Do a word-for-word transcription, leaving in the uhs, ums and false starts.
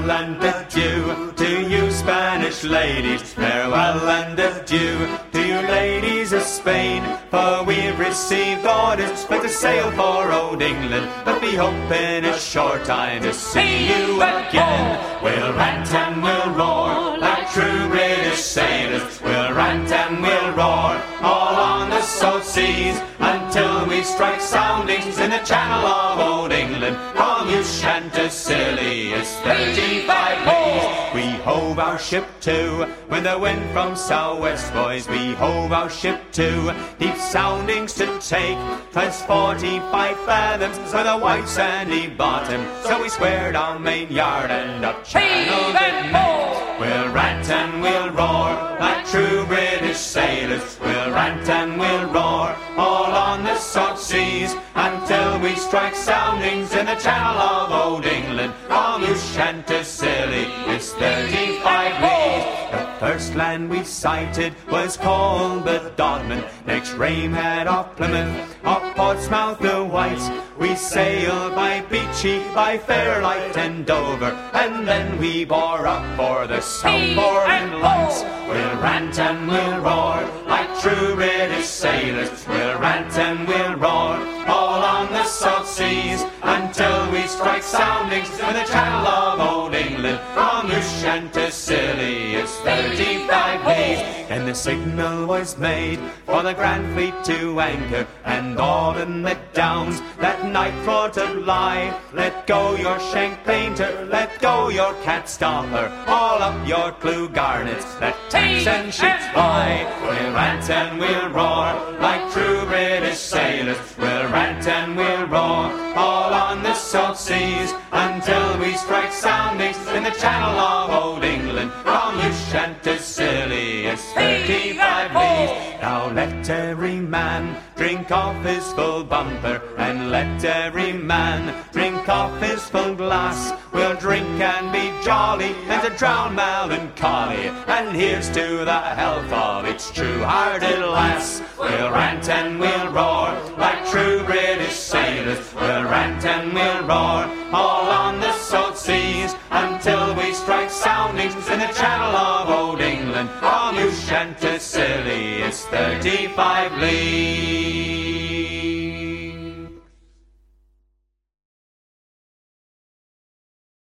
Farewell and adieu to you Spanish ladies. Farewell and adieu to you ladies of Spain. For we've received orders for to sail for old England, but we hope in a short time to see you again. We'll rant and we'll roar like true British sailors. We'll rant and we'll roar all on the salt seas until we strike soundings in the channel of old England. From Ushantasili is thirty-five leagues. We hove our ship to when the wind from southwest, boys. We hove our ship to deep soundings to take. 'Twas forty-five fathoms with a white sandy bottom, so we squared our main yard and up channel did make. We'll rant and we'll roar like true British sailors. We'll rant and we'll roar all on the salt seas until we strike soundings in the channel of old England. From Ushantasili is thirty-five leagues. The first land we sighted was called the Dodman. Next Ramehead off Plymouth, off Portsmouth the Whites. We sailed by Beachy, by Fairlight and Dover, and then we bore up for the Southbourne Lights. We'll rant and we'll roar like true British sailors. We'll rant and we'll roar all on the salt seas until we strike soundings in the channel of old England. From Ushantasili is thirty-five leagues. And the signal was made for the Grand Fleet to anchor, and all in the Downs that night for to lie. Let go your shank painter, let go your cat stopper, all up your clue garnets, let tacks and ships fly. We'll rant and we'll roar like true British sailors. We'll rant and we'll roar all on the salt seas until we strike soundings in the channel of old England. From Ushantasili is thirty-five leagues. Now let every man drink off his full bumper, and let every man drink off his full glass. We'll drink and be jolly and to drown melancholy, and here's to the health of its true-hearted lass. We'll rant and we'll roar like true British sailors. We'll rant and we'll roar all on the salt seas until we strike soundings in the channel of old England. From Ushantasili is thirty-five leagues. thirty-five leagues.